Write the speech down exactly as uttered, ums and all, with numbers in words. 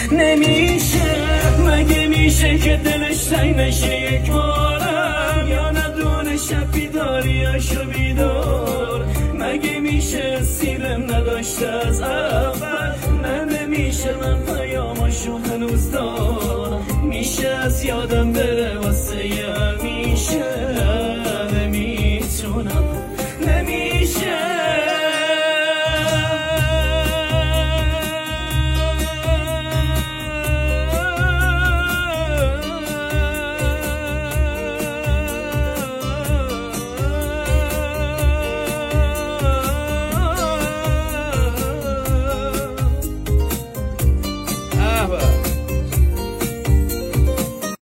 نمیشه مگه میشه که دلش تنگ نشه یک بارم یا ندونه شب بیداریاشو بیدار مگه میشه سیرم نداشته از اول نه نمیشه من پیاماشو هنوز دارم میشه از یادم بره واسه